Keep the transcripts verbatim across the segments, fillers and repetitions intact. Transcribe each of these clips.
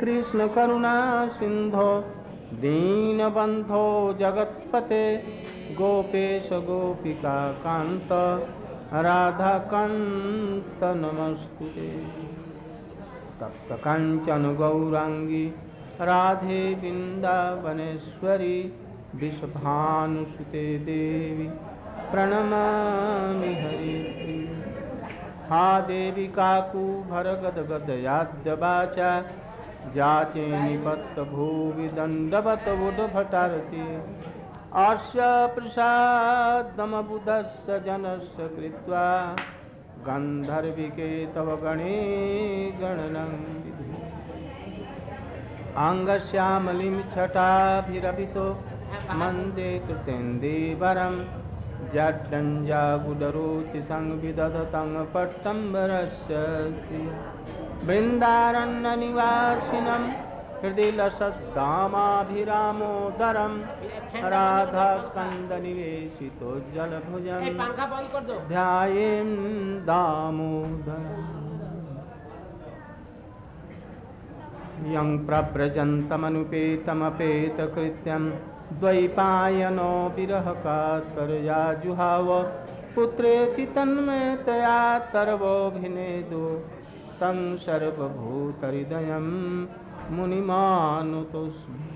कृष्ण करुणा सिंधो दीनबंधो जगत्पते गोपेश गोपिका कांत राधा कांत नमस्तुते। तप्त कांचन गौरांगी राधे वृंदावनेश्वरी विषभानुसुते देवी प्रणमामि हरिप्रिये। हा देवी काकूभर गदगदयाद्य वाचा जाचे निपत्त भुवि दंडवत उद्भटारति। अस्य प्रसादमबुधस्य जनस्य कृत्वा गंधर्विके तव गणे गणनं विधि। अंगश्यामलिं छटाभिरभितो मन्दे कृतेन्दीवरं जड्डञ्जागुडरोचि संविदधतं पट्टम्बरस्य वृन्दारण्यनिवासिनं हृदि लसद्दामाभिरामोदरं राधास्कन्दनिवेशितोज्ज्वलभुजं ध्यायेन् दामोदरम्। यं प्रव्रजन्तमनुपेतमपेतकृत्यं द्वैपायनो विरहकातरया जुहाव पुत्रेति तन्मयतया तरवोऽभिनेदो तं सर्वभूतहृदयं मुनिमानुतोऽस्मि।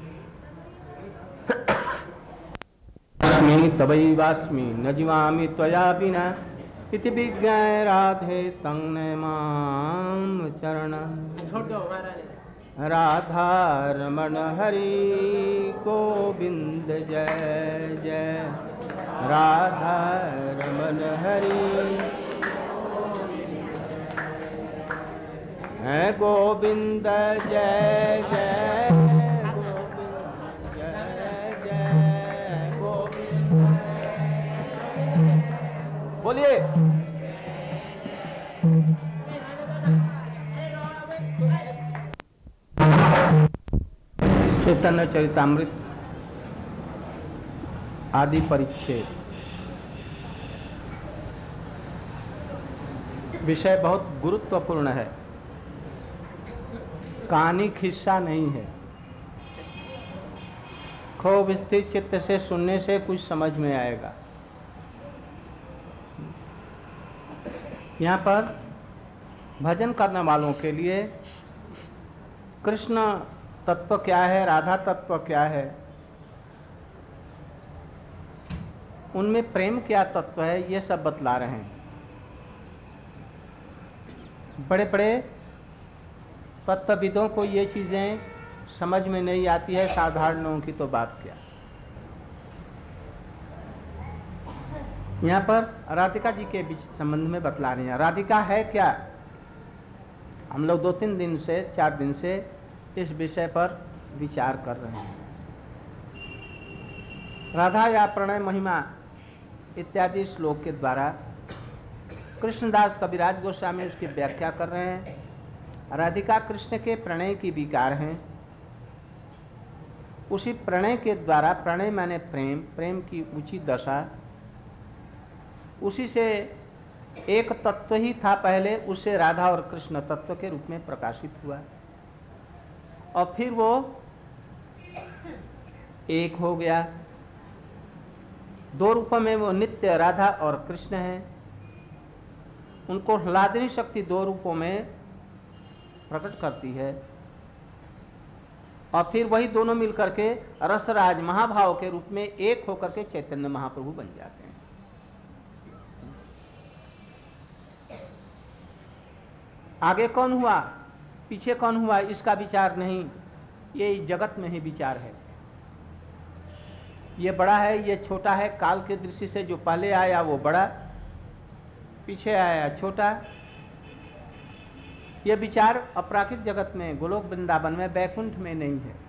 अस्मि तवैवास्मि न जीवामि त्वया विना इति विज्ञाय राधे तं नमामि चरणं। राधा रमण हरि गोविंद जय जय राधा रमण हरि है गोविंद जय जय गोविंद जय जय गोविंद। बोलिए चैतन्य चरितामृत आदि परिच्छेद। विषय बहुत गुरुत्वपूर्ण है, कहानी खिस्सा नहीं है। खूब स्थिर चित्त से सुनने से कुछ समझ में आएगा। यहाँ पर भजन करने वालों के लिए कृष्ण तत्व क्या है, राधा तत्व क्या है, उनमें प्रेम क्या तत्व है, ये सब बतला रहे हैं। बड़े बड़े तत्वविदों को ये चीजें समझ में नहीं आती है, साधारण लोगों की तो बात क्या। यहाँ पर राधिका जी के बीच संबंध में बतला रहे हैं। राधिका है क्या? हम लोग दो तीन दिन से चार दिन से इस विषय पर विचार कर रहे हैं। राधा या प्रणय महिमा इत्यादि श्लोक के द्वारा कृष्णदास कविराज गोस्वामी उसकी व्याख्या कर रहे हैं। राधिका कृष्ण के प्रणय की विकार हैं। उसी प्रणय के द्वारा, प्रणय माने प्रेम, प्रेम की ऊंची दशा, उसी से एक तत्व ही था पहले, उससे राधा और कृष्ण तत्व के रूप में प्रकाशित हुआ और फिर वो एक हो गया। दो रूपों में वो नित्य राधा और कृष्ण है। उनको ह्लादिनी शक्ति दो रूपों में प्रकट करती है और फिर वही दोनों मिलकर के रसराज महाभाव के रूप में एक होकर के चैतन्य महाप्रभु बन जाते हैं। आगे कौन हुआ, पीछे कौन हुआ, इसका विचार नहीं, ये जगत में ही विचार है। ये बड़ा है, ये छोटा है। काल के दृष्टि से जो पहले आया वो बड़ा, पीछे आया छोटा। ये विचार अपराकृत जगत में, गोलोक वृंदावन में, बैकुंठ में नहीं है।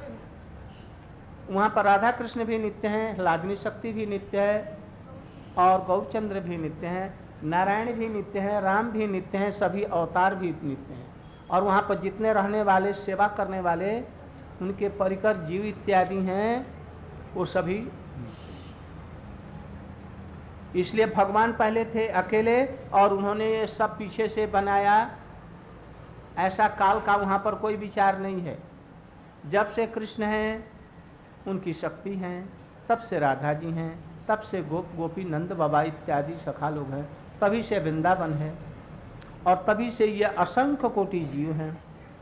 वहां पर राधा कृष्ण भी नित्य हैं, ह्लादिनी शक्ति भी नित्य है और गौरचंद्र भी नित्य हैं, नारायण भी नित्य हैं, राम भी नित्य हैं, सभी अवतार भी नित्य हैं। और वहां पर जितने रहने वाले, सेवा करने वाले, उनके परिकर जीव इत्यादि हैं, वो सभी। इसलिए भगवान पहले थे अकेले और उन्होंने ये सब पीछे से बनाया। ऐसा काल का वहाँ पर कोई विचार नहीं है। जब से कृष्ण हैं उनकी शक्ति हैं, तब से राधा जी हैं, तब से गोप गोपी नंद बाबा इत्यादि सखा लोग हैं, तभी से वृंदावन है और तभी से ये असंख्य कोटि जीव हैं।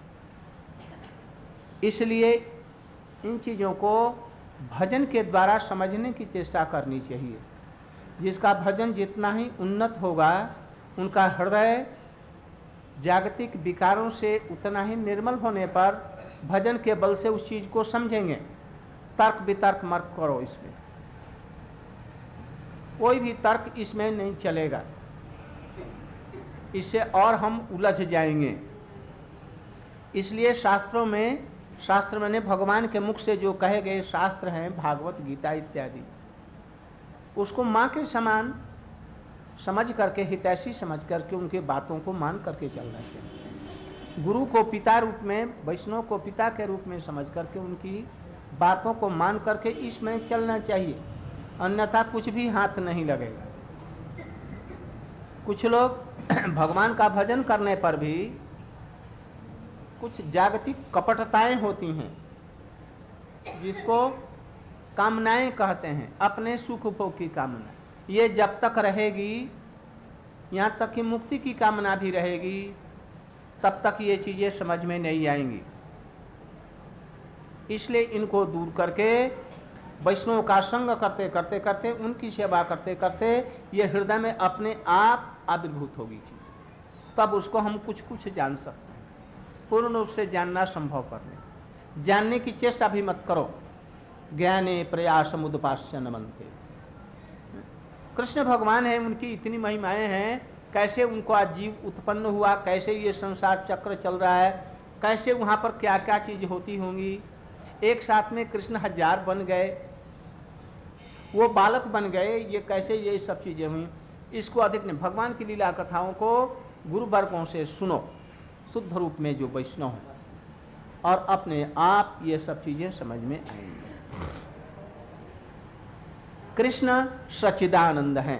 इसलिए इन चीज़ों को भजन के द्वारा समझने की चेष्टा करनी चाहिए। जिसका भजन जितना ही उन्नत होगा, उनका हृदय जागतिक विकारों से उतना ही निर्मल होने पर भजन के बल से उस चीज को समझेंगे। तर्क वितर्क मत करो, इसमें कोई भी तर्क इसमें नहीं चलेगा, इससे और हम उलझ जाएंगे। इसलिए शास्त्रों में, शास्त्र मैंने भगवान के मुख से जो कहे गए शास्त्र हैं, भागवत गीता इत्यादि, उसको माँ के समान समझ करके, हितैषी समझ करके उनके बातों को मान करके चलना चाहिए। गुरु को पिता रूप में, वैष्णव को पिता के रूप में समझ करके उनकी बातों को मान करके इसमें चलना चाहिए, अन्यथा कुछ भी हाथ नहीं लगेगा। कुछ लोग भगवान का भजन करने पर भी कुछ जागतिक कपटताएं होती हैं, जिसको कामनाएं कहते हैं, अपने सुख भोग की कामना। ये जब तक रहेगी, यहाँ तक कि मुक्ति की कामना भी रहेगी, तब तक ये चीजें समझ में नहीं आएंगी। इसलिए इनको दूर करके वैष्णव का संग करते करते करते, उनकी सेवा करते करते ये हृदय में अपने आप आविर्भूत होगी चीज, तब उसको हम कुछ कुछ जान सकते हैं। पूर्ण रूप से जानना संभव करने, जानने की चेष्टा भी मत करो। ज्ञाने प्रयास मुदपास्य न मनते। कृष्ण भगवान है, उनकी इतनी महिमाएं हैं, कैसे उनको आज जीव उत्पन्न हुआ, कैसे ये संसार चक्र चल रहा है, कैसे वहां पर क्या क्या चीज होती होंगी। एक साथ में कृष्ण हजार बन गए, वो बालक बन गए, ये कैसे ये सब चीजें हुई। इसको अधिक ने भगवान की लीला कथाओं को गुरु वर्गों से सुनो, शुद्ध रूप में जो वैष्णव है, और अपने आप ये सब चीजें समझ में आएंगी। कृष्ण सच्चिदानंद हैं,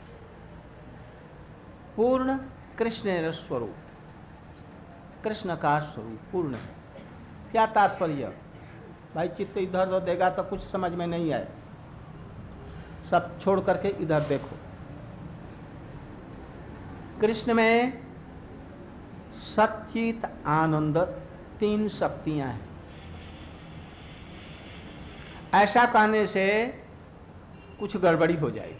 पूर्ण कृष्ण स्वरूप, कृष्ण का स्वरूप पूर्ण है। क्या तात्पर्य? भाई चित्त इधर उधर देगा तो कुछ समझ में नहीं आए, सब छोड़ करके इधर देखो। कृष्ण में सच्चित आनंद तीन शक्तियां हैं। ऐसा कहने से कुछ गड़बड़ी हो जाएगी।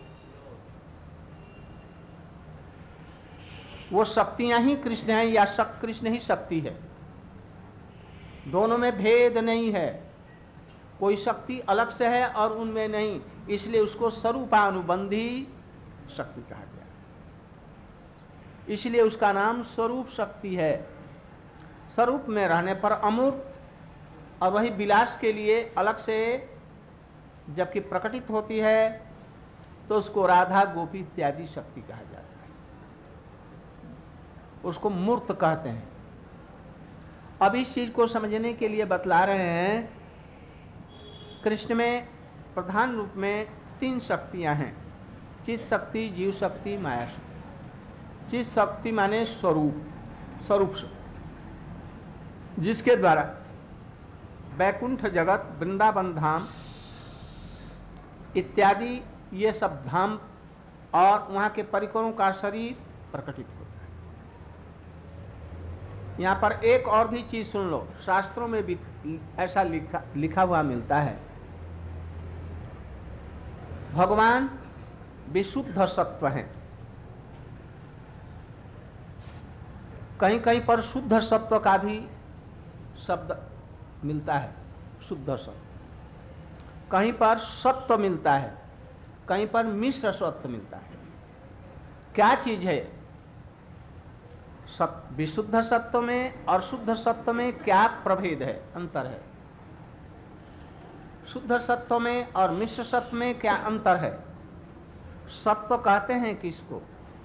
वो शक्तियां ही कृष्ण हैं या शक कृष्ण ही शक्ति है, दोनों में भेद नहीं है। कोई शक्ति अलग से है और उनमें नहीं, इसलिए उसको स्वरूपानुबंधी शक्ति कहा गया, इसलिए उसका नाम स्वरूप शक्ति है। स्वरूप में रहने पर अमूर्त, और वही विलास के लिए अलग से जबकि प्रकटित होती है तो उसको राधा गोपी इत्यादि शक्ति कहा जाता है, उसको मूर्त कहते हैं। अब इस चीज को समझने के लिए बतला रहे हैं, कृष्ण में प्रधान रूप में तीन शक्तियां हैं, चित शक्ति, जीव शक्ति, माया शक्ति। चित शक्ति माने स्वरूप, स्वरूप शक्ति, जिसके द्वारा वैकुंठ जगत, वृंदावन धाम इत्यादि ये सब धाम और वहां के परिकरों का शरीर प्रकटित होता है। यहाँ पर एक और भी चीज सुन लो, शास्त्रों में भी ऐसा लिखा लिखा हुआ मिलता है, भगवान विशुद्ध सत्व हैं। कहीं कहीं पर शुद्ध सत्व का भी शब्द मिलता है, शुद्ध सत्व, कहीं पर सत्व मिलता है, कहीं पर मिश्र सत्व मिलता है। क्या चीज है? सत, विशुद्ध सत्व में और शुद्ध सत्व में क्या प्रभेद है, अंतर है? शुद्ध सत्व में और मिश्र सत्व में क्या अंतर है? सत्व कहते हैं किसको?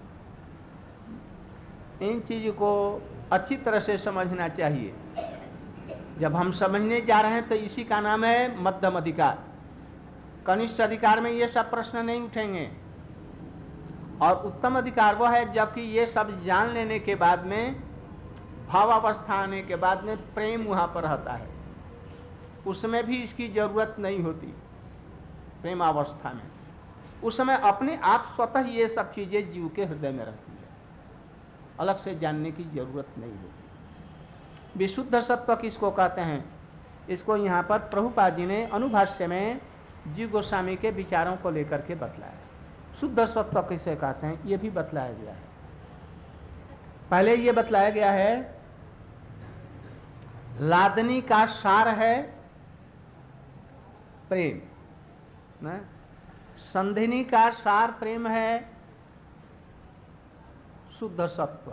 इन चीजों को अच्छी तरह से समझना चाहिए। जब हम समझने जा रहे हैं तो इसी का नाम है मध्यम अधिकार। कनिष्ठ अधिकार में ये सब प्रश्न नहीं उठेंगे, और उत्तम अधिकार वो है जबकि ये सब जान लेने के बाद में भावावस्था आने के बाद में प्रेम वहां पर रहता है, उसमें भी इसकी जरूरत नहीं होती। प्रेमावस्था में उस समय अपने आप स्वतः ये सब चीजें जीव के हृदय में रहती है, अलग से जानने की जरूरत नहीं होती। विशुद्ध सत्व किसको कहते हैं, इसको यहाँ पर प्रभुपाद जी ने अनुभाष्य में जीव गोस्वामी के विचारों को लेकर के बतलाया। शुद्ध सत्व किसे कहते हैं ये भी बतलाया गया है। पहले ये बतलाया गया है लादनी का सार है प्रेम, ना? संधिनी का सार प्रेम है शुद्ध सत्व,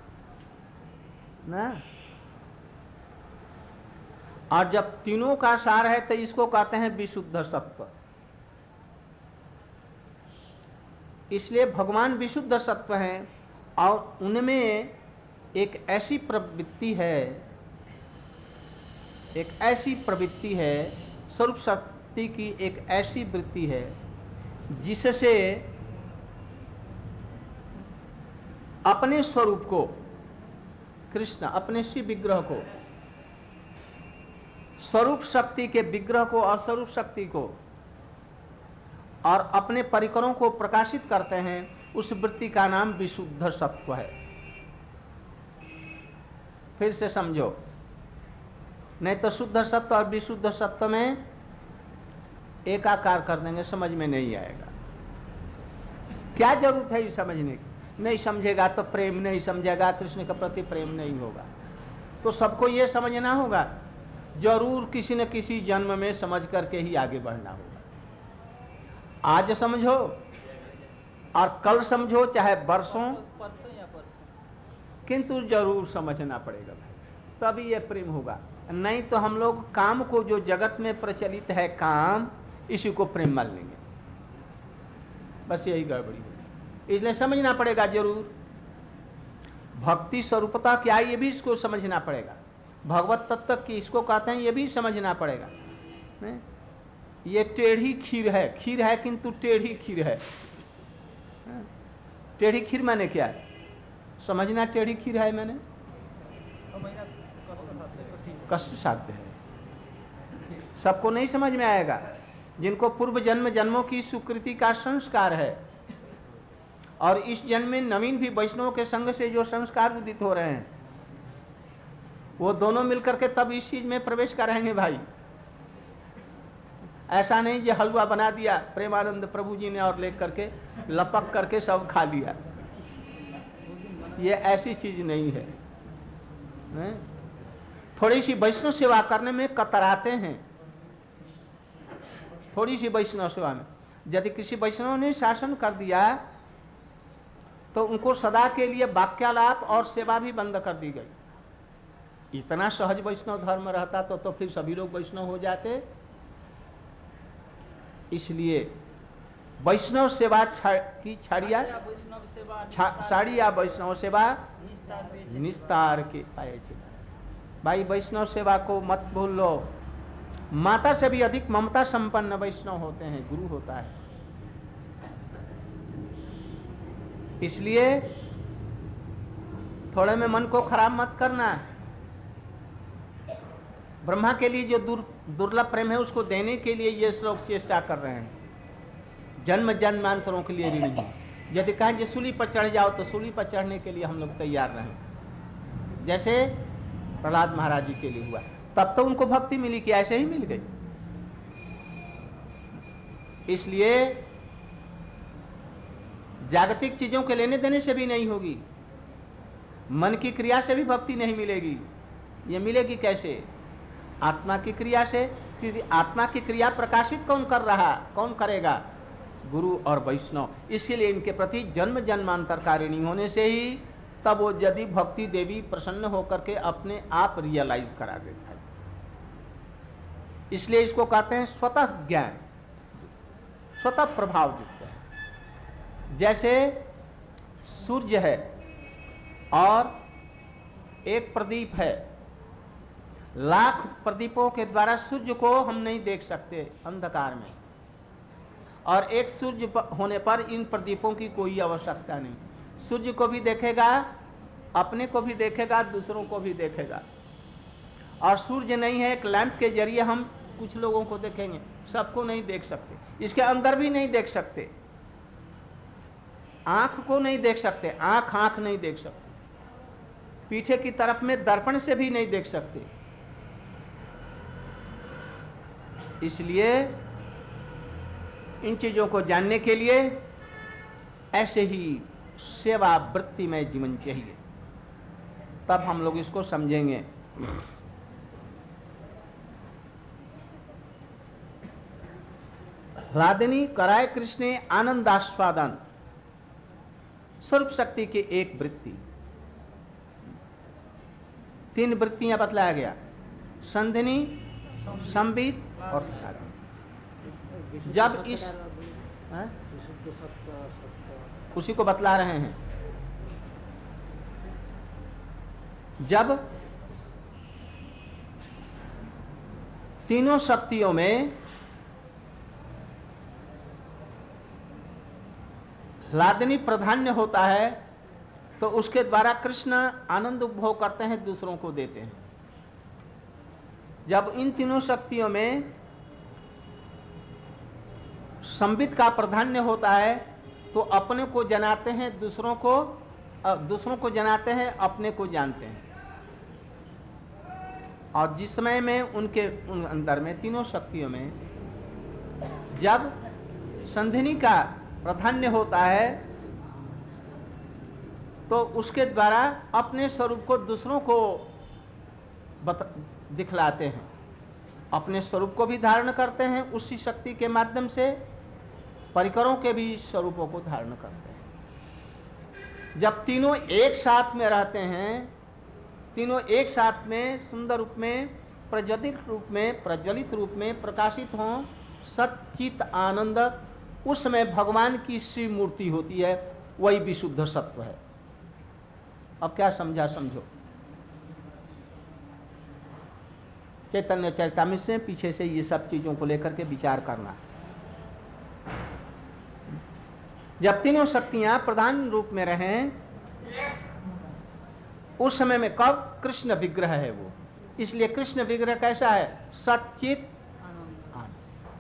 ना? और जब तीनों का सार है तो इसको कहते हैं विशुद्ध सत्व। इसलिए भगवान विशुद्ध सत्व हैं और उनमें एक ऐसी प्रवृत्ति है, एक ऐसी प्रवृत्ति है, स्वरूप शक्ति की एक ऐसी वृत्ति है जिससे अपने स्वरूप को, कृष्ण अपने शिव विग्रह को, स्वरूप शक्ति के विग्रह को और स्वरूप शक्ति को और अपने परिकरों को प्रकाशित करते हैं, उस वृत्ति का नाम विशुद्ध सत्व है। फिर से समझो, नहीं तो शुद्ध सत्व और विशुद्ध सत्व में एकाकार कर देंगे, समझ में नहीं आएगा। क्या जरूरत है ये समझने की? नहीं समझेगा तो प्रेम नहीं समझेगा, कृष्ण के प्रति प्रेम नहीं होगा। तो सबको ये समझना होगा, जरूर किसी न किसी जन्म में समझ करके ही आगे बढ़ना होगा। आज समझो और कल समझो, चाहे बरसों, किंतु जरूर समझना पड़ेगा भाई, तभी ये प्रेम होगा। नहीं तो हम लोग काम को, जो जगत में प्रचलित है काम, इसी को प्रेम मान लेंगे, बस यही गड़बड़ी होगी। इसलिए समझना पड़ेगा जरूर भक्ति स्वरूपता क्या, ये भी इसको समझना पड़ेगा। भगवत तत्व की इसको कहते हैं, ये भी समझना पड़ेगा। नहीं? ये टेढ़ी खीर है, खीर है किंतु टेढ़ी खीर है। टेढ़ी खीर माने क्या है समझना? टेढ़ी खीर है मैंने कष्ट साध्य है, सबको नहीं समझ में आएगा। जिनको पूर्व जन्म जन्मों की सुकृति का संस्कार है और इस जन्म में नवीन भी वैष्णव के संग से जो संस्कार उदित हो रहे हैं, वो दोनों मिलकर के तब इस चीज में प्रवेश करेंगे भाई। ऐसा नहीं जो हलवा बना दिया प्रेमानंद प्रभु जी ने और लेकर के लपक करके सब खा लिया, ये ऐसी चीज नहीं है, है? थोड़ी सी वैष्णव सेवा करने में कतराते हैं, थोड़ी सी वैष्णव सेवा में। यदि किसी वैष्णव ने शासन कर दिया तो उनको सदा के लिए वाक्यालाप और सेवा भी बंद कर दी गई। इतना सहज वैष्णव धर्म रहता तो तो फिर सभी लोग वैष्णव हो जाते। इसलिए वैष्णव सेवा की छाड़िया साड़िया वैष्णव सेवा निस्तार के पाए। भाई वैष्णव सेवा को मत भूल लो। माता से भी अधिक ममता संपन्न वैष्णव होते हैं, गुरु होता है। इसलिए थोड़े में मन को खराब मत करना। ब्रह्मा के लिए जो दुर, दुर्लभ प्रेम है उसको देने के लिए ये श्लोक चेष्टा कर रहे हैं, जन्म जन्मांतरों के लिए भी नहीं। यदि कहें जो सूली पर चढ़ जाओ तो सूली पर चढ़ने के लिए हम लोग तैयार रहें, जैसे प्रहलाद महाराज जी के लिए हुआ। तब तो उनको भक्ति मिली कि ऐसे ही मिल गई। इसलिए जागतिक चीजों के लेने देने से भी नहीं होगी, मन की क्रिया से भी भक्ति नहीं मिलेगी। ये मिलेगी कैसे? आत्मा की क्रिया से। क्योंकि आत्मा की क्रिया प्रकाशित कौन कर रहा, कौन करेगा? गुरु और वैष्णव। इसलिए इनके प्रति जन्म जन्मांतरकारिणी होने से ही तब वो यदि भक्ति देवी प्रसन्न होकर के अपने आप रियलाइज करा देता है। इसलिए इसको कहते हैं स्वतः ज्ञान, स्वतः प्रभाव युक्त है। जैसे सूर्य है और एक प्रदीप है, लाख प्रदीपों के द्वारा सूर्य को हम नहीं देख सकते अंधकार में, और एक सूर्य होने पर इन प्रदीपों की कोई आवश्यकता नहीं। सूर्य को भी देखेगा अपने को भी देखेगा, दूसरों को भी देखेगा। और सूर्य नहीं है, एक लैंप के जरिए हम कुछ लोगों को देखेंगे, सबको नहीं देख सकते, इसके अंदर भी नहीं देख सकते, आंख को नहीं देख सकते, आंख आंख नहीं देख सकते, पीछे की तरफ में दर्पण से भी नहीं देख सकते। इसलिए इन चीजों को जानने के लिए ऐसे ही सेवा वृत्ति में जीवन चाहिए, तब हम लोग इसको समझेंगे। ह्लादिनी कराय कृष्णे आनंदास्वादन, स्वरूप शक्ति की एक वृत्ति। तीन वृत्तियां बतलाया गया, संधिनी, संबित और ह्लादिनी। जब इस है? उसी को बतला रहे हैं। जब तीनों शक्तियों में ह्लादिनी प्राधान्य होता है तो उसके द्वारा कृष्ण आनंद उपभोग करते हैं, दूसरों को देते हैं। जब इन तीनों शक्तियों में संबित का प्राधान्य होता है तो अपने को जनाते हैं, दूसरों को दूसरों को जनाते हैं, अपने को जानते हैं। और जिस समय में उनके उन अंदर में तीनों शक्तियों में जब संधिनी का प्राधान्य होता है तो उसके द्वारा अपने स्वरूप को दूसरों को दिखलाते हैं, अपने स्वरूप को भी धारण करते हैं, उसी शक्ति के माध्यम से परिकरों के भी स्वरूपों को धारण करते हैं। जब तीनों एक साथ में रहते हैं, तीनों एक साथ में सुंदर रूप में, प्रज्वलित रूप में प्रज्वलित रूप में प्रकाशित हों, सच्चित आनंद, उस समय भगवान की श्री मूर्ति होती है, वही विशुद्ध सत्व है। अब क्या समझा, समझो। चैतन्य चरितामृत से पीछे से ये सब चीजों को लेकर के विचार करना। जब तीनों शक्तियां प्रधान रूप में रहें, उस समय में कब कृष्ण विग्रह है वो, इसलिए कृष्ण विग्रह कैसा है, सच्चित आनंद।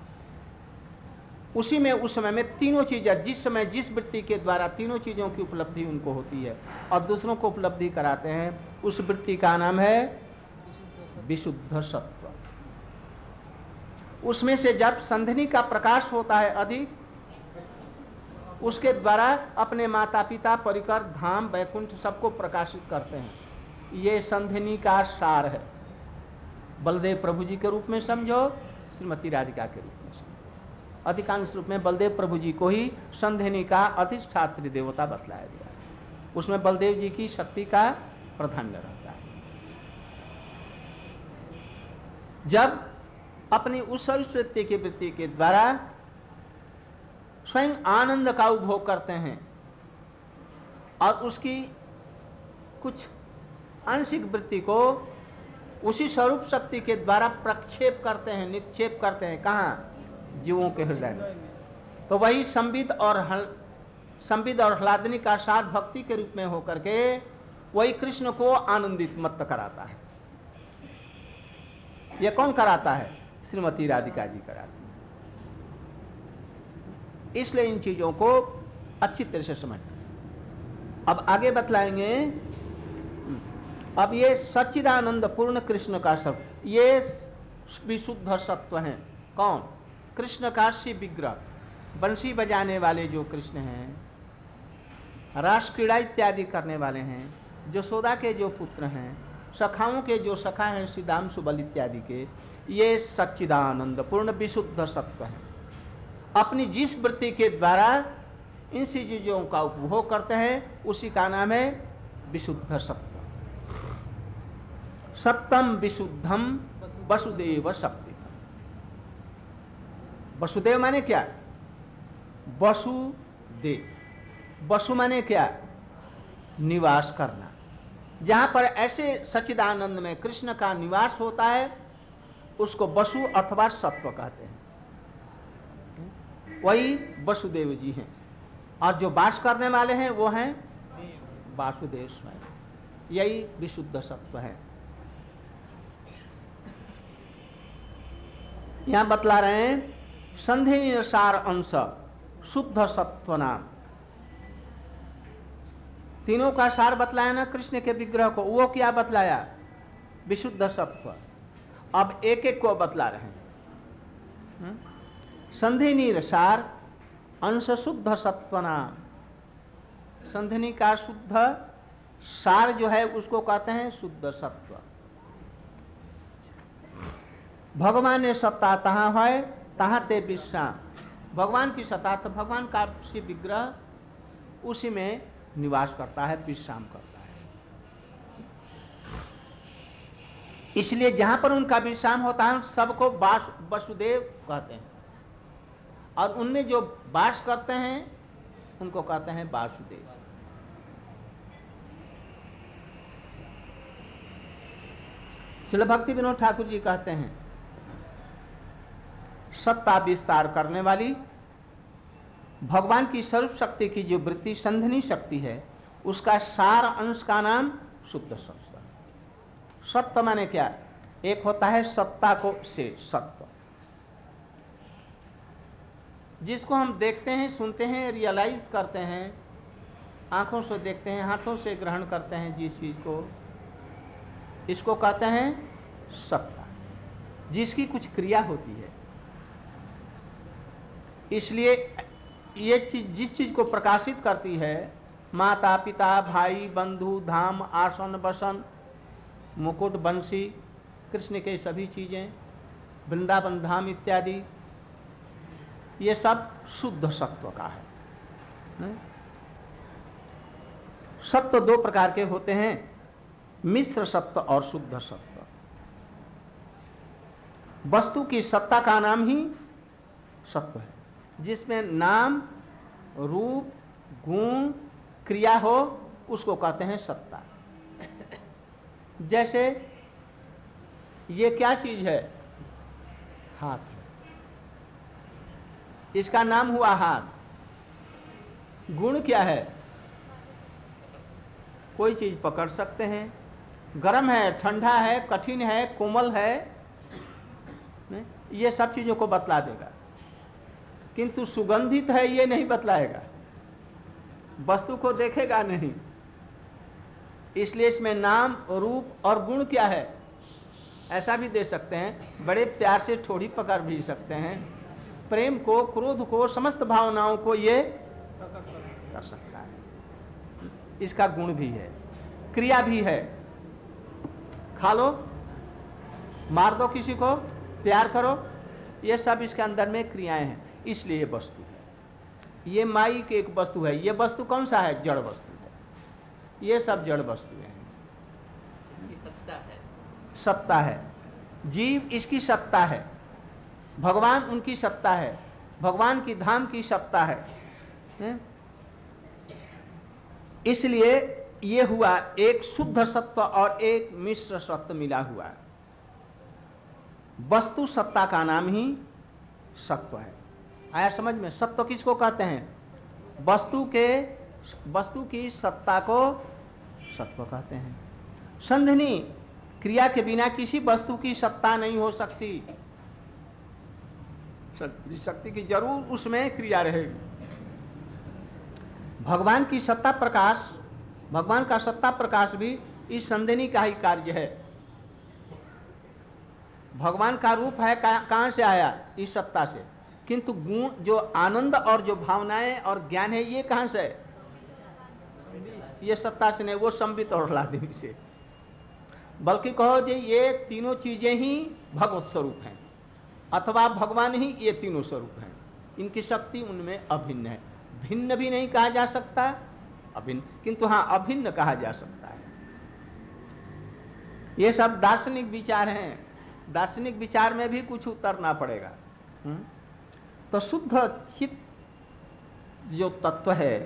उसी में उस समय में तीनों चीजें, जिस समय जिस वृत्ति के द्वारा तीनों चीजों की उपलब्धि उनको होती है और दूसरों को उपलब्धि कराते हैं, उस वृत्ति का नाम है विशुद्ध सत्व। उसमें से जब संधिनी का प्रकाश होता है अधिक, उसके द्वारा अपने माता पिता, परिकर, धाम, वैकुंठ सबको प्रकाशित करते हैं। ये संधिनी का सार है। बलदेव प्रभु जी के रूप में समझो, श्रीमती राधिका के रूप में समझो। अधिकांश रूप में बलदेव प्रभु जी को ही संधिनी का अधिष्ठात्री देवता बतलाया गया है। उसमें बलदेव जी की शक्ति का प्राधान्य रहता है। जब अपनी उस सरस्वती की वृत्ति के द्वारा स्वयं आनंद का उपभोग करते हैं और उसकी कुछ आंशिक वृत्ति को उसी स्वरूप शक्ति के द्वारा प्रक्षेप करते हैं, निक्षेप करते हैं। कहाँ? जीवों के हृदय में। तो वही संबित और हल संबित और ह्लादिनी का सार भक्ति के रूप में होकर के वही कृष्ण को आनंदित मत कराता है। यह कौन कराता है? श्रीमती राधिका जी कराती है। इसलिए इन चीजों को अच्छी तरह से समझना। अब आगे बतलाएंगे। अब ये सच्चिदानंद पूर्ण कृष्ण का सब, ये विशुद्ध सत्व हैं। कौन? कृष्ण का शिव विग्रह, बंसी बजाने वाले जो कृष्ण हैं, रास क्रीड़ा इत्यादि करने वाले हैं, यशोदा के जो पुत्र हैं, सखाओं के जो सखा हैं, श्रीदाम सुबल इत्यादि के, ये सच्चिदानंद पूर्ण विशुद्ध सत्व है। अपनी जिस वृत्ति के द्वारा इन चीजों का उपभोग करते हैं उसी का नाम है विशुद्ध सत्व। सत्यम विशुद्धम वसुदेव शक्ति। वसुदेव माने क्या? वसुदेव। वसु माने क्या? निवास करना। जहां पर ऐसे सच्चिदानंद में कृष्ण का निवास होता है उसको वसु अथवा सत्व कहते हैं। वही वसुदेव जी हैं। और जो वास करने वाले हैं वो हैं वासुदेव स्वयं। यही विशुद्ध सत्व है। यहां बतला रहे हैं संधि निरसार अंश शुद्ध सत्व नाम। तीनों का सार बतलाया ना कृष्ण के विग्रह को, वो क्या बतलाया? विशुद्ध सत्व। अब एक एक को बतला रहे हैं। संधि निरसार अंश शुद्ध सत्व नाम। संधिनी का शुद्ध सार जो है उसको कहते हैं शुद्ध सत्व। भगवान ने सत्ता तहां है तहां ते विश्राम। भगवान की सत्ता तो भगवान का विग्रह उसी में निवास करता है, विश्राम करता है। इसलिए जहां पर उनका विश्राम होता है सबको वास वसुदेव कहते हैं, और उनमें जो वास करते हैं उनको कहते हैं वासुदेव। श्रील भक्ति विनोद ठाकुर जी कहते हैं सत्ता विस्तार करने वाली भगवान की स्वरूप शक्ति की जो वृत्ति संधिनी शक्ति है उसका सार अंश का नाम शुद्ध सत्व। सत्व माने क्या? एक होता है सत्ता को से सत्व, जिसको हम देखते हैं, सुनते हैं, रियलाइज करते हैं, आंखों से देखते हैं, हाथों से ग्रहण करते हैं जिस चीज को, इसको कहते हैं सत्ता, जिसकी कुछ क्रिया होती है। इसलिए ये चीज जिस चीज को प्रकाशित करती है, माता पिता भाई बंधु धाम आसन बसन मुकुट बंसी कृष्ण के सभी चीजें वृंदावन धाम इत्यादि, ये सब शुद्ध सत्व का है। सत्व दो प्रकार के होते हैं, मिश्र सत्व और शुद्ध सत्व। वस्तु की सत्ता का नाम ही सत्व है, जिसमें नाम रूप गुण क्रिया हो उसको कहते हैं सत्ता। जैसे ये क्या चीज है? हाथ है, इसका नाम हुआ हाथ। गुण क्या है? कोई चीज पकड़ सकते हैं, गर्म है, ठंडा है, कठिन है, कोमल है, ये सब चीजों को बतला देगा, किंतु सुगंधित है ये नहीं बतलाएगा, वस्तु को देखेगा नहीं। इसलिए इसमें नाम रूप और गुण क्या है ऐसा भी दे सकते हैं, बड़े प्यार से ठोड़ी पकड़ भी सकते हैं, प्रेम को क्रोध को समस्त भावनाओं को ये कर सकता है। इसका गुण भी है, क्रिया भी है, खा लो, मार दो किसी को, प्यार करो, ये सब इसके अंदर में क्रियाएं हैं। इसलिए ये वस्तु है। ये माई की एक वस्तु है। ये वस्तु कौन सा है? जड़ वस्तु है। ये सब जड़ वस्तुएं हैं। सत्ता है, सत्ता है। जीव इसकी सत्ता है, भगवान उनकी सत्ता है, भगवान की धाम की सत्ता है, है? इसलिए ये हुआ एक शुद्ध सत्व और एक मिश्र सत्व मिला हुआ है। वस्तु सत्ता का नाम ही सत्व है। आया समझ में? सत्व किसको कहते हैं? वस्तु के वस्तु की सत्ता को सत्व कहते हैं। संधिनी क्रिया के बिना किसी वस्तु की सत्ता नहीं हो सकती। शक्ति की जरूर उसमें क्रिया रहेगी। भगवान की सत्ता प्रकाश, भगवान का सत्ता प्रकाश भी इस संधिनी का ही कार्य है। भगवान का रूप है, कहां से आया? इस सत्ता से। किंतु गुण जो आनंद और जो भावनाएं और ज्ञान है ये कहां से है? ये सत्ता से नहीं, वो संबित और लादिनी से। बल्कि कहो जी ये तीनों चीजें ही भगवत स्वरूप हैं, अथवा भगवान ही ये तीनों स्वरूप हैं। इनकी शक्ति उनमें अभिन्न है। भिन्न भी नहीं कहा जा सकता, अभिन्न, किंतु हाँ अभिन्न कहा जा सकता है। ये सब दार्शनिक विचार हैं। दार्शनिक विचार में भी कुछ उतरना पड़ेगा। हुँ? तो शुद्ध चित्त जो तत्व है,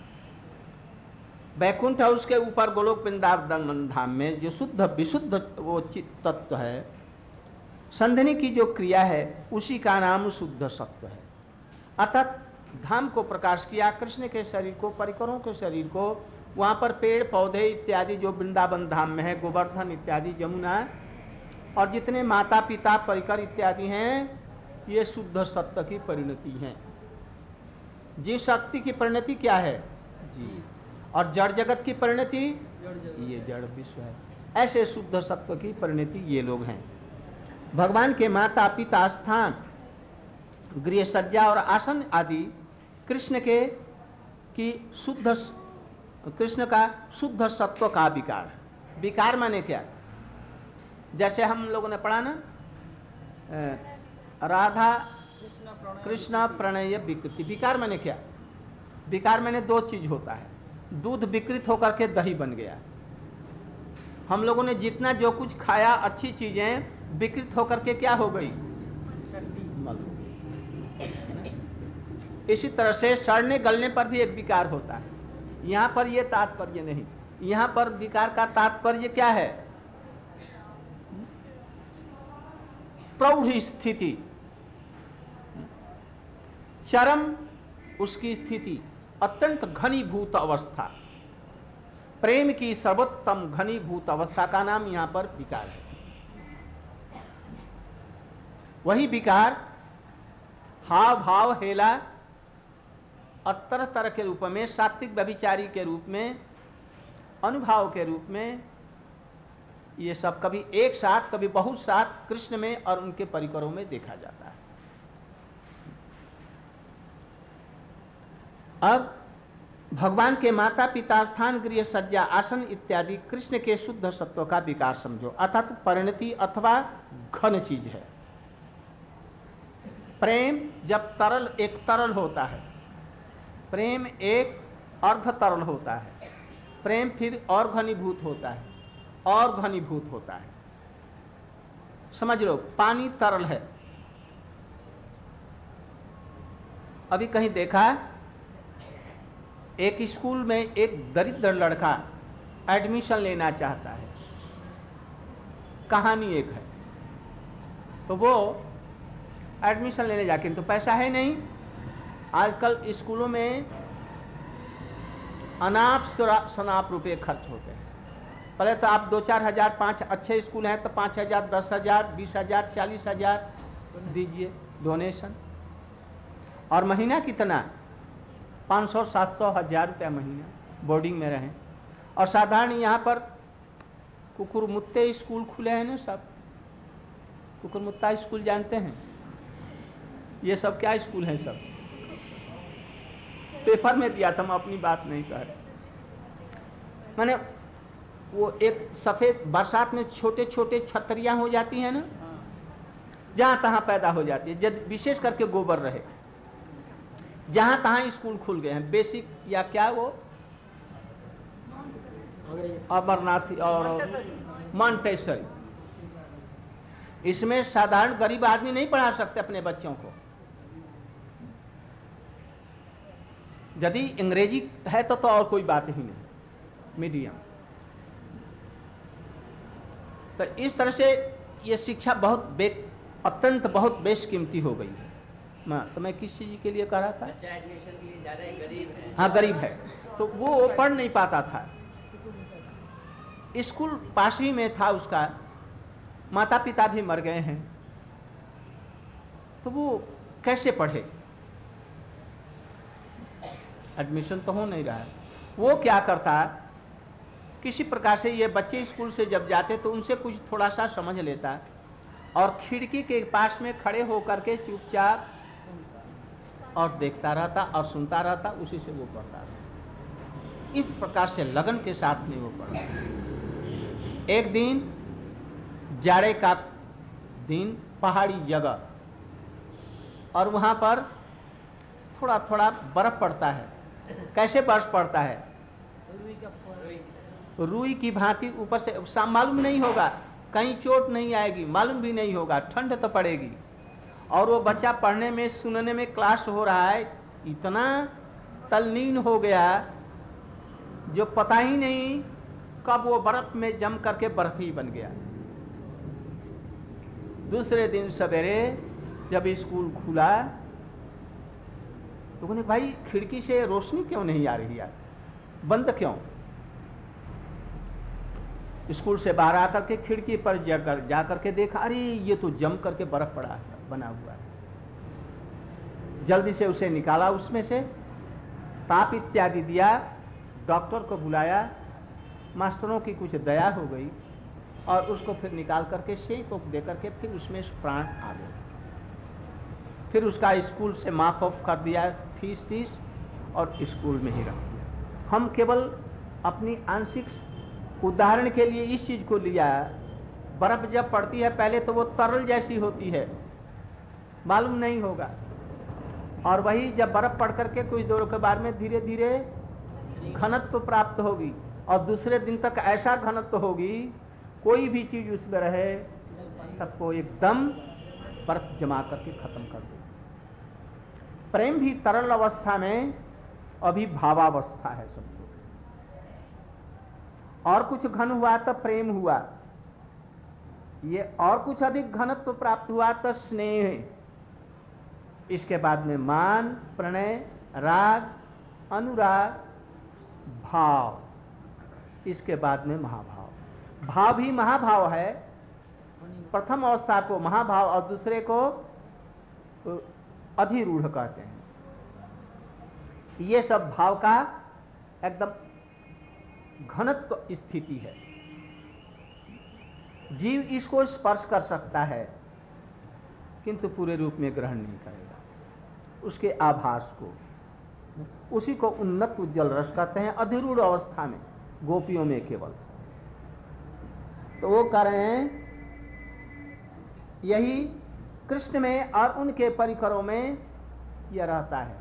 वैकुंठ और उसके ऊपर गोलोक वृंदावन धाम में जो शुद्ध विशुद्ध वो चित्त तत्व है, संधिनी की जो क्रिया है उसी का नाम शुद्ध सत्व है। अर्थात धाम को प्रकाश किया, कृष्ण के शरीर को, परिकरों के शरीर को वहाँ पर पेड़ पौधे इत्यादि जो वृंदावन धाम में है, गोवर्धन इत्यादि, जमुना और जितने माता पिता परिकर इत्यादि हैं, ये शुद्ध सत्य की परिणति है। जीव शक्ति की परिणति क्या है? जी। और जड़ जगत की परिणति ये जड़ विश्व है। ऐसे शुद्ध सत्व की परिणति ये लोग हैं। भगवान के माता पिता, स्थान, गृह सज्जा और आसन आदि कृष्ण के की शुद्ध कृष्ण का शुद्ध सत्व का विकार। विकार माने क्या? जैसे हम लोगों ने पढ़ा ना, राधा कृष्ण प्रणय विकृति। विकार माने क्या? विकार माने दो चीज होता है। दूध विकृत होकर के दही बन गया। हम लोगों ने जितना जो कुछ खाया, अच्छी चीजें विकृत होकर के क्या हो गई? मल। इसी तरह से सड़ने गलने पर भी एक विकार होता है। यहां पर यह तात्पर्य नहीं। यहां पर विकार का तात्पर्य क्या है? प्रौढ़ स्थिति, चरम उसकी स्थिति, अत्यंत घनीभूत अवस्था, प्रेम की सर्वोत्तम घनीभूत अवस्था का नाम यहां पर विकार है। वही विकार हाव भाव हेला और तरह तरह के रूप में, सात्विक व्यभिचारी के रूप में, अनुभाव के रूप में, ये सब कभी एक साथ कभी बहुत साथ कृष्ण में और उनके परिकरों में देखा जाता है। अब भगवान के माता पिता, स्थान, गृह सज्जा, आसन इत्यादि कृष्ण के शुद्ध सत्व का विकार समझो, अर्थात परिणति अथवा घन चीज है। प्रेम जब तरल, एक तरल होता है, प्रेम एक अर्ध तरल होता है, प्रेम फिर और घनीभूत होता है, और घनीभूत होता है। समझ लो, पानी तरल है। अभी कहीं देखा, एक स्कूल में एक दरिद्र लड़का एडमिशन लेना चाहता है। कहानी एक है। तो वो एडमिशन लेने जाके, तो पैसा है नहीं। आजकल स्कूलों में अनाप शनाप रुपए खर्च होते हैं। पहले तो आप दो चार हजार, पाँच अच्छे स्कूल हैं तो पाँच हजार, दस हजार, बीस हजार, चालीस हजार दीजिए डोनेशन। और महीना कितना? पाँच सौ, सात सौ, हजार रुपया महीना बोर्डिंग में रहें। और साधारण यहाँ पर कुकुरमुत्ते स्कूल खुले हैं ना, सब कुकुरमुत्ता स्कूल जानते हैं? ये सब क्या स्कूल हैं? सब पेपर में दिया था, मैं अपनी बात नहीं कह रहे। माने वो एक सफेद बरसात में छोटे छोटे छतरियां हो जाती हैं ना, जहां तहां पैदा हो जाती है, जब विशेष करके गोबर रहे, जहां तहां स्कूल खुल गए हैं। बेसिक या क्या वो अमरनाथ और मॉन्टेसरी। इसमें साधारण गरीब आदमी नहीं पढ़ा सकते अपने बच्चों को। यदि अंग्रेजी है तो, तो और कोई बात ही नहीं, मीडियम। तो इस तरह से ये शिक्षा बहुत बे अत्यंत बहुत बेशकीमती हो गई है। मैं तो मैं किस चीज के लिए कह रहा था? बच्चा एडमिशन के लिए ज्यादा गरीब है। हाँ, गरीब है तो वो पढ़ नहीं पाता था। स्कूल पास ही में था उसका, माता पिता भी मर गए हैं, तो वो कैसे पढ़े? एडमिशन तो हो नहीं रहा है। वो क्या करता, किसी प्रकार से ये बच्चे स्कूल से जब जाते तो उनसे कुछ थोड़ा सा समझ लेता और खिड़की के पास में खड़े होकर के चुपचाप और देखता रहता और सुनता रहता, उसी से वो पढ़ता रहता। इस प्रकार से लगन के साथ में वो पढ़ा। एक दिन जाड़े का दिन, पहाड़ी जगह, और वहां पर थोड़ा थोड़ा बर्फ पड़ता है। कैसे बर्फ पड़ता है? रुई की भांति ऊपर से। मालूम नहीं होगा, कहीं चोट नहीं आएगी, मालूम भी नहीं होगा, ठंड तो पड़ेगी। और वो बच्चा पढ़ने में, सुनने में, क्लास हो रहा है, इतना तल्लीन हो गया जो पता ही नहीं कब वो बर्फ में जम करके बर्फ ही बन गया। दूसरे दिन सवेरे जब स्कूल खुला तो उन्हें, भाई खिड़की से रोशनी क्यों नहीं आ रही यार, बंद क्यों? स्कूल से बाहर आकर के खिड़की पर जाकर जाकर के देखा, अरे ये तो जम करके बर्फ पड़ा है, बना हुआ है। जल्दी से उसे निकाला, उसमें से ताप इत्यादि दिया, डॉक्टर को बुलाया, मास्टरों की कुछ दया हो गई और उसको फिर निकाल करके सेंक ओक दे करके फिर उसमें प्राण आ गए। फिर उसका स्कूल से माफ ऑफ कर दिया, फीस तीस, और स्कूल में ही रख दिया। हम केवल अपनी आंशिक उदाहरण के लिए इस चीज को लिया। बर्फ जब पड़ती है पहले तो वो तरल जैसी होती है, मालूम नहीं होगा, और वही जब बर्फ पड़ करके कुछ देर के बाद में धीरे धीरे घनत्व प्राप्त होगी और दूसरे दिन तक ऐसा घनत्व होगी, कोई भी चीज उसमें रहे सबको एकदम बर्फ जमा करके खत्म कर दे। प्रेम भी तरल अवस्था में अभी भावावस्था है सबको। और कुछ घन हुआ तो प्रेम हुआ, ये और कुछ अधिक घनत्व प्राप्त हुआ तो स्नेह, इसके बाद में मान, प्रणय, राग, अनुराग, भाव, इसके बाद में महाभाव। भाव भी महाभाव है, प्रथम अवस्था को महाभाव और दूसरे को अधिरूढ़ कहते हैं। ये सब भाव का एकदम घनत्व स्थिति है। जीव इसको स्पर्श कर सकता है किंतु पूरे रूप में ग्रहण नहीं करेगा, उसके आभास को, उसी को उन्नत उज्जवल रस कहते हैं अधिरूढ़ अवस्था में, गोपियों में केवल। तो वो कह रहे हैं यही कृष्ण में और उनके परिकरों में यह रहता है।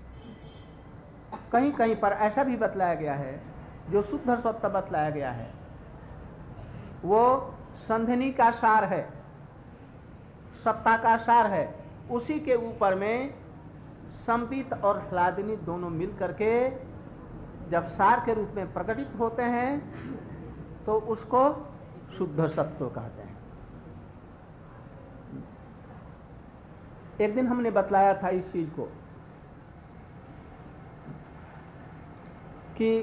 कहीं कहीं पर ऐसा भी बतलाया गया है, जो शुद्ध सत्य बतलाया गया है, वो संधिनी का सार है, सत्ता का सार है, उसी के ऊपर में संबित और ह्लादिनी दोनों मिल करके जब सार के रूप में प्रकटित होते हैं तो उसको शुद्ध सत्व कहते हैं। एक दिन हमने बतलाया था इस चीज को कि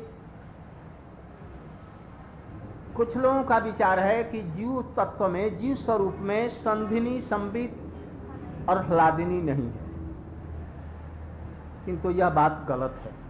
कुछ लोगों का विचार है कि जीव तत्व में, जीव स्वरूप में संधिनी, संबित और ह्लादिनी नहीं है, किंतु यह बात गलत है।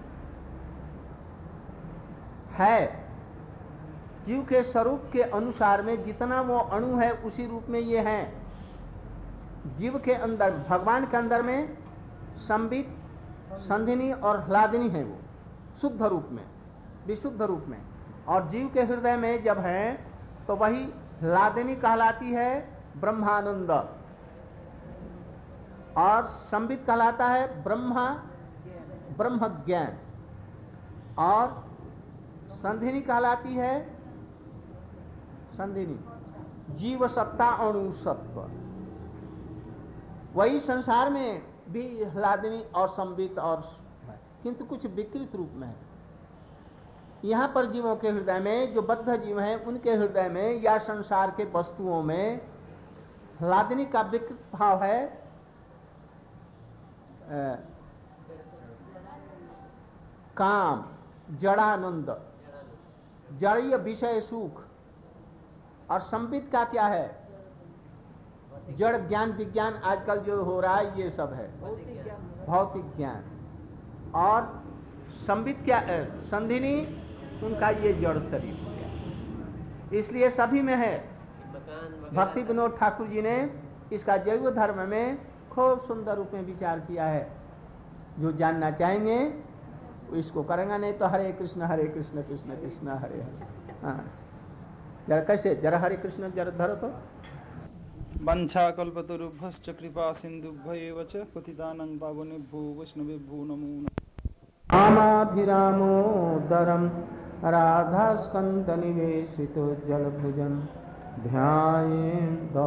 है जीव के स्वरूप के अनुसार में जितना वो अणु है उसी रूप में ये हैं। जीव के अंदर, भगवान के अंदर में संबित, संधिनी और ह्लादिनी है, वो शुद्ध रूप में, विशुद्ध रूप में। और जीव के हृदय में जब है तो वही ह्लादिनी कहलाती है ब्रह्मानंद, और संबित कहलाता है ब्रह्मा, ब्रह्म ज्ञान, और संधिनी कहलाती है संधिनी जीव सत्ता अणु सत्व। वही संसार में भी ह्लादिनी और संबित और, किंतु कुछ विकृत रूप में है। यहाँ पर जीवों के हृदय में, जो बद्ध जीव हैं उनके हृदय में या संसार के वस्तुओं में ह्लादिनी का विकृत भाव है, आ, काम, जड़ानंद, जड़ीय विषय सुख। और संबित का क्या है? जड़ ज्ञान विज्ञान आजकल जो हो रहा है ये सब है भौतिक ज्ञान। और संबित क्या है? संधिनी उनका ये जड़ शरीर हो गया, इसलिए सभी में है। भक्ति विनोद ठाकुर जी ने इसका जैव धर्म में खूब सुंदर रूप में विचार किया है। जो जानना चाहेंगे वो इसको करेंगे, नहीं तो हरे कृष्ण हरे कृष्ण कृष्ण कृष्ण हरे हरे। हाँ जरा कैसे, जरा हरे कृष्ण जरा धरो तो। वंशा कल्पतरुभ्यश्च कृपा सिन्धुभ्यैव च पतितानां पावनेभ्यो वैष्णवेभ्यो नमो नमः। रामाभिरामोदरं राधास्कन्द निवेशितो जलभुजं ध्यायेन्द्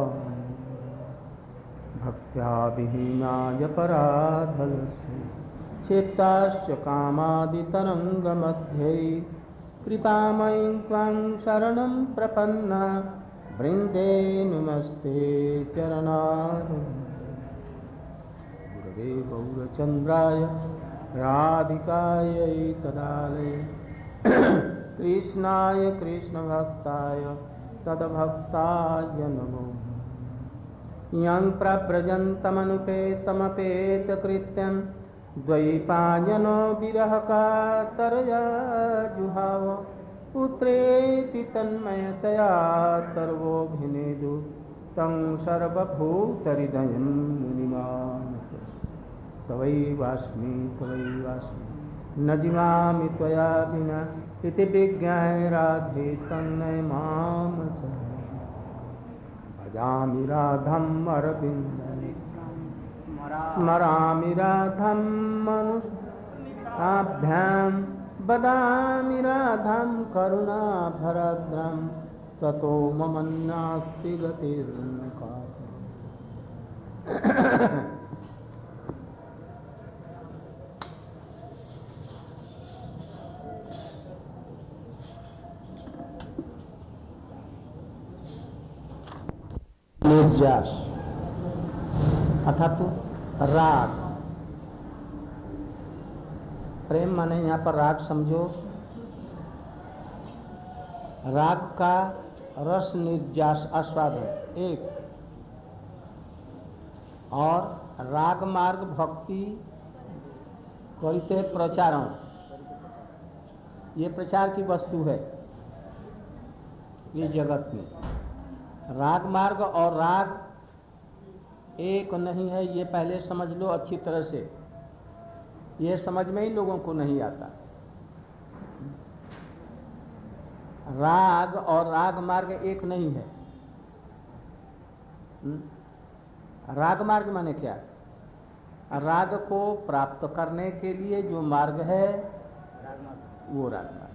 भक्त्या विहीनाय पराधलसे क्षेप्ताश्च कामादितरङ्गमध्ये कृपामयीं त्वां शरणं प्रपन्ना वृन्दे नमस्ते चरणारविन्दे। गुरवे गौरचन्द्राय राधिकायै तदालये कृष्णाय कृष्णभक्ताय तद्भक्ताय नमो यं प्रव्रजन्तमनुपेतमपेतकृत्यं द्वैपायनो विरहकातरया जुहाव पुत्रेति तन्मयतया तर्वोऽभिनेदु तं सर्वभूतहृदयं मुनिमानतोऽस्मि तवैवास्मि तवैवास्मि न जीवामि त्वया विना इति विज्ञाय राधे तन्मय मां च भजामि राधं अरविन्दं स्मरामि राधं मनुष्याभ्यां वदामि राधं करुणाभरद्रं ततो मम नास्ति गतिर्काले। निर्जास अर्थात राग, प्रेम माने यहाँ पर राग समझो, राग का रस निर्जास आस्वादन एक, और राग मार्ग भक्ति करते प्रचारण, ये प्रचार की वस्तु है ये जगत में। राग मार्ग और राग एक नहीं है, ये पहले समझ लो अच्छी तरह से। ये समझ में ही लोगों को नहीं आता। राग और राग मार्ग एक नहीं है। राग मार्ग माने क्या? राग को प्राप्त करने के लिए जो मार्ग है वो राग मार्ग।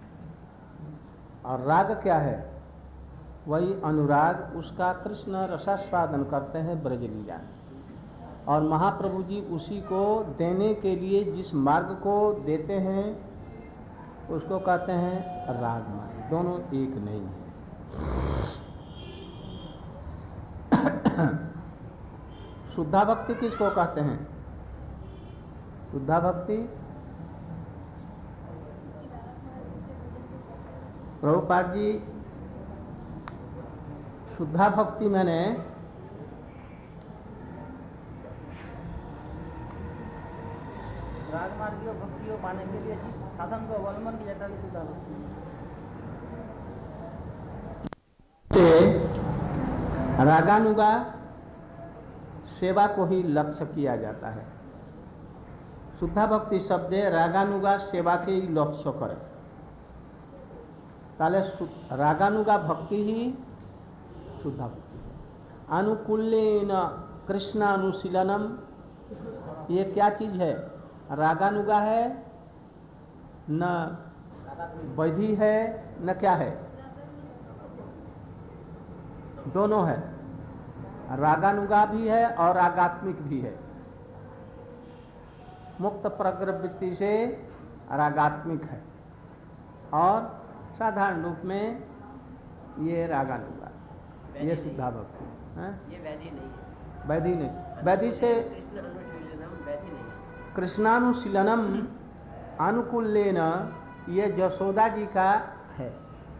और राग क्या है? वही अनुराग, उसका कृष्ण रसास्वादन करते हैं ब्रजलीला। और महाप्रभु जी उसी को देने के लिए जिस मार्ग को देते हैं उसको कहते हैं राग मार्ग। दोनों एक नहीं है। शुद्धा भक्ति किसको कहते हैं? शुद्धा भक्ति प्रभुपाद जी शुद्धा भक्ति मैंने राग मार्गियों भक्तियों पाने के लिए जिस साधन को अवलंबन किया जाता है शुद्धा भक्ति से रागानुगा सेवा को ही लक्ष्य किया जाता है। शुद्धा भक्ति शब्द रागानुगा सेवा के ही लक्ष्य करे। ताले रागानुगा भक्ति ही शुद्धा भक्ति। अनुकूलेन कृष्णानुशीलनम, ये क्या चीज है? रागानुगा है न वैधि है न क्या है, दोनों है। रागानुगा भी है और रागात्मिक भी है। मुक्त प्रवृत्ति से रागात्मिक है और साधारण रूप में ये रागानुगा, ये शुद्धा भक्ति है। ये वैधि नहीं है। वैधि नहीं, वैधि से कृष्णानुशीलनम अनुकूलेन, ये यशोदा जी का है,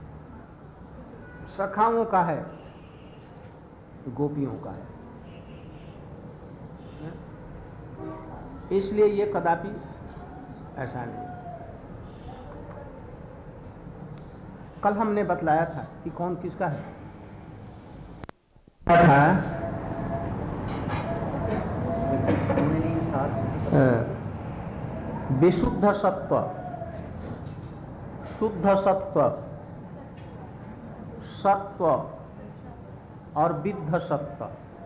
सखाओं का है, गोपियों का है। इसलिए ये कदापि ऐसा नहीं। कल हमने बतलाया था कि कौन किसका है था विशुद्ध सत्व, शुद्ध सत्व, सत्व और विद्ध सत्व।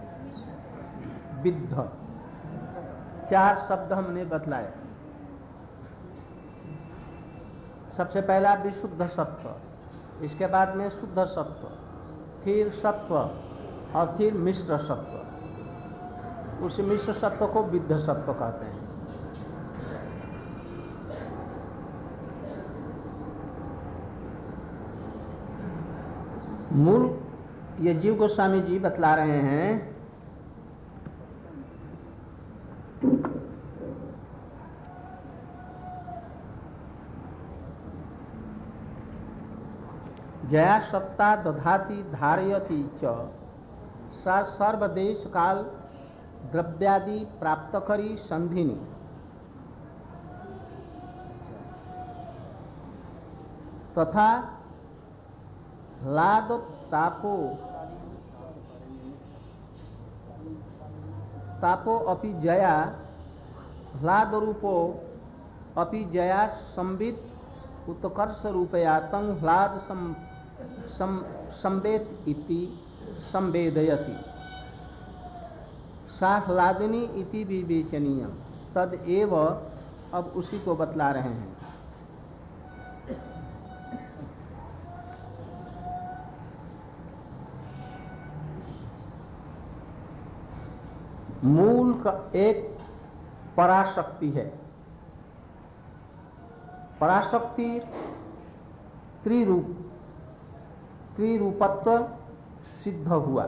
विद्ध चार शब्द हमने बतलाए। सबसे पहला विशुद्ध सत्व, इसके बाद में शुद्ध सत्व, फिर सत्व और फिर मिश्र सत्व। उस मिश्र सत्व को विद्ध सत्व कहते हैं। मूल ये जीव गोस्वामी जी बतला रहे हैं जया सत्ता दधाति धारयति च सा सर्वदेश काल द्रव्यादि प्राप्त करी संधिनी। तथा ह्लाद तापो तापो अपि जया ह्लाद रूपो अपि जया संवित उत्कर्ष रूपया तं ह्लाद सं, सं, संवेद इति संवेदयति सा ह्लादिनी इति विवेचनीयम। तद एव अब उसी को बतला रहे हैं। मूल का एक पराशक्ति है। पराशक्ति त्रिरूप त्रिरूपत्व सिद्ध हुआ।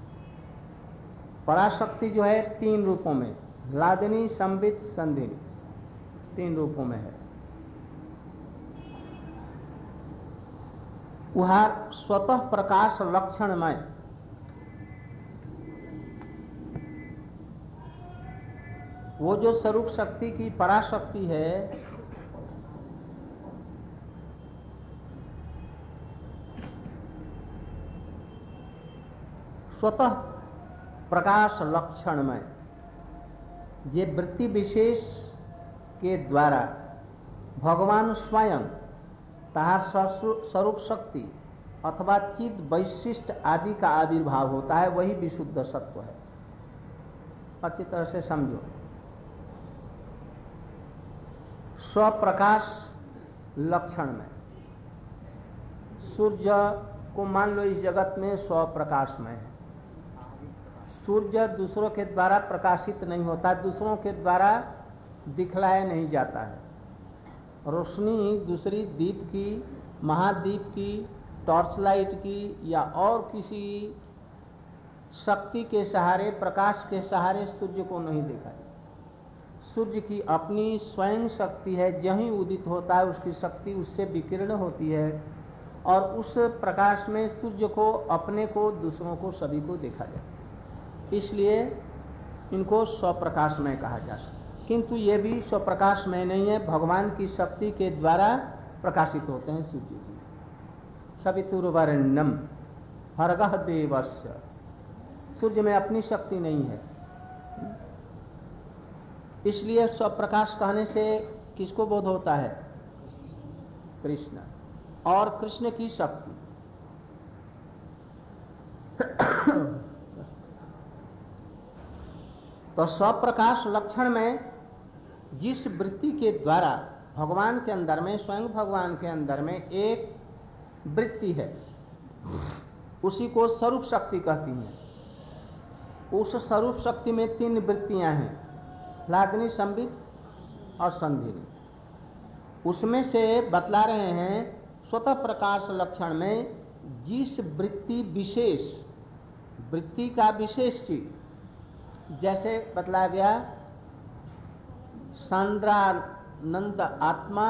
पराशक्ति जो है तीन रूपों में, ह्लादिनी संवित संधिनी, तीन रूपों में है। वह स्वतः प्रकाश लक्षणमय वो जो स्वरूप शक्ति की पराशक्ति है, स्वतः प्रकाश लक्षणमय, ये वृत्ति विशेष के द्वारा भगवान स्वयं तार स्वरूप शक्ति अथवा चिद वैशिष्ट आदि का आविर्भाव होता है, वही विशुद्ध सत्व है। अच्छी तरह से समझो। स्वप्रकाश लक्षण में सूर्य को मान लो इस जगत में स्वप्रकाशमय है। सूर्य दूसरों के द्वारा प्रकाशित नहीं होता, दूसरों के द्वारा दिखलाया नहीं जाता है। रोशनी दूसरी दीप की, महादीप की, टॉर्च लाइट की या और किसी शक्ति के सहारे, प्रकाश के सहारे सूर्य को नहीं देखा जाता। सूर्य की अपनी स्वयं शक्ति है, जहीं उदित होता है उसकी शक्ति उससे विकीर्ण होती है और उस प्रकाश में सूर्य को, अपने को, दूसरों को, सभी को देखा जाता है। इसलिए इनको स्वप्रकाशमय कहा जा सकता है। किंतु ये भी स्वप्रकाशमय नहीं है, भगवान की शक्ति के द्वारा प्रकाशित होते हैं सूर्य की। सवितुर्वरेण्यम भर्गः देवस्य, सूर्य में अपनी शक्ति नहीं है। इसलिए स्वप्रकाश कहने से किसको बोध होता है? कृष्ण और कृष्ण की शक्ति। तो स्वप्रकाश लक्षण में जिस वृत्ति के द्वारा भगवान के अंदर में, स्वयं भगवान के अंदर में एक वृत्ति है, उसी को स्वरूप शक्ति कहती हैं। उस स्वरूप शक्ति में तीन वृत्तियां हैं, ह्लादिनी, संवित और संधिनी। उसमें से बतला रहे हैं स्वतः प्रकाश लक्षण में जिस वृत्ति विशेष, वृत्ति का विशेष चीज, जैसे बतलाया गया सांद्रानंद आत्मा,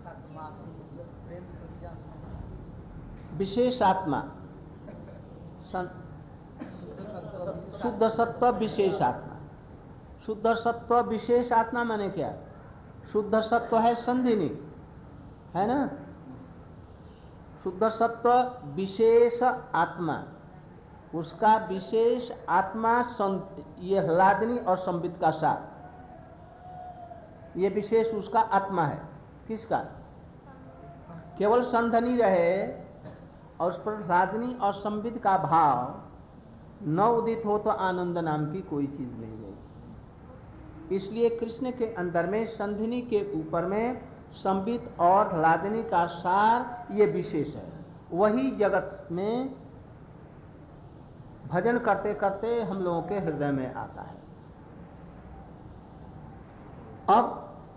विशेष आत्मा, शुद्ध सत्व विशेष आत्मा। शुद्ध सत्व विशेष आत्मा माने क्या? शुद्ध सत्व है संधिनी, है ना? शुद्ध सत्व विशेष आत्मा, उसका विशेष आत्मा ये ह्लादिनी और संवित का साथ, ये विशेष उसका आत्मा है। किसका? केवल संधनी रहे और उस पर ह्लादिनी और संवित का भाव न उदित हो तो आनंद नाम की कोई चीज नहीं रहेगी। इसलिए कृष्ण के अंदर में संधिनी के ऊपर में संवित और ह्लादिनी का सार ये विशेष है। वही जगत में भजन करते करते हम लोगों के हृदय में आता है। अब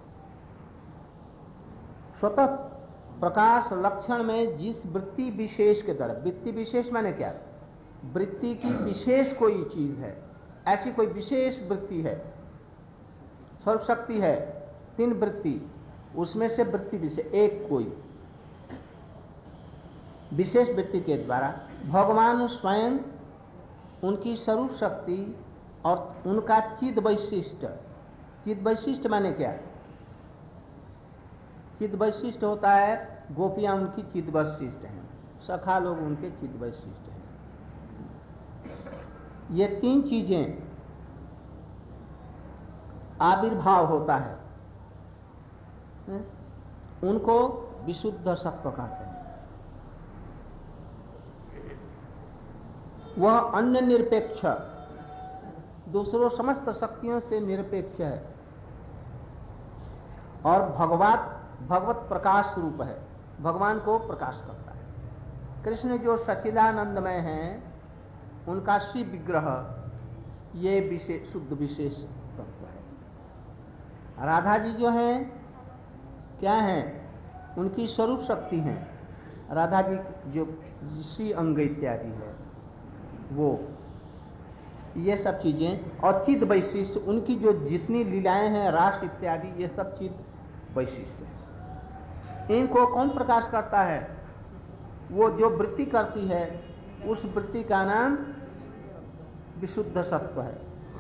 स्वतः प्रकाश लक्षण में जिस वृत्ति विशेष के द्वारा, वृत्ति विशेष माने क्या? वृत्ति की विशेष कोई चीज है, ऐसी कोई विशेष वृत्ति है, सर्व शक्ति है, तीन वृत्ति, उसमें से वृत्ति विशेष एक कोई, विशेष वृत्ति के द्वारा भगवान स्वयं उनकी स्वरूप शक्ति और उनका चिद वैशिष्ट, चिद वैशिष्ट माने क्या? चिद वैशिष्ट होता है गोपियां उनकी चिद वैशिष्ट हैं, सखा लोग उनके चिद वैशिष्ट हैं। ये तीन चीजें आविर्भाव होता है, उनको विशुद्ध सत्व कहते हैं। वह अन्य निरपेक्ष, दूसरों समस्त शक्तियों से निरपेक्ष है और भगवत भगवत प्रकाश रूप है, भगवान को प्रकाश करता है। कृष्ण जो सच्चिदानंदमय हैं, उनका शिव विग्रह ये विशेष शुद्ध विशेष तत्व है। राधा जी जो हैं क्या हैं? उनकी स्वरूप शक्ति हैं। राधा जी जो श्री अंग इत्यादि है वो, ये सब चीजें और चिद वैशिष्ट, उनकी जो जितनी लीलाएं हैं रास इत्यादि, ये सब चिद वैशिष्ट है। इनको कौन प्रकाश करता है? वो जो वृत्ति करती है उस वृत्ति का नाम विशुद्ध सत्व है।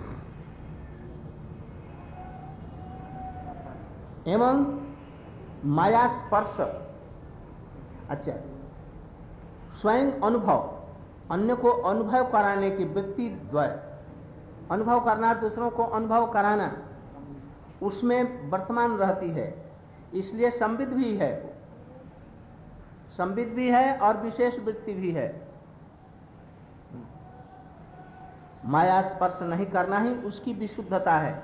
एवं माया स्पर्श, अच्छा, स्वयं अनुभव, अन्य को अनुभव कराने की वृत्ति द्वय, अनुभव करना, दूसरों को अनुभव कराना, उसमें वर्तमान रहती है, इसलिए संविद भी है, संविद भी है और विशेष वृत्ति भी है। माया स्पर्श नहीं करना ही उसकी विशुद्धता है।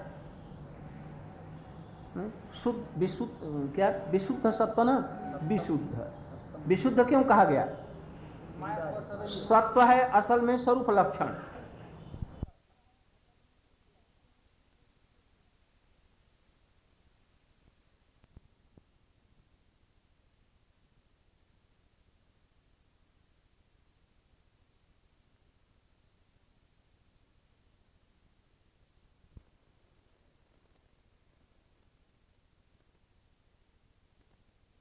शुद्ध विशुद्ध क्या? विशुद्ध सत्व ना, विशुद्ध। विशुद्ध क्यों कहा गया? सत्व है असल में स्वरूप लक्षण,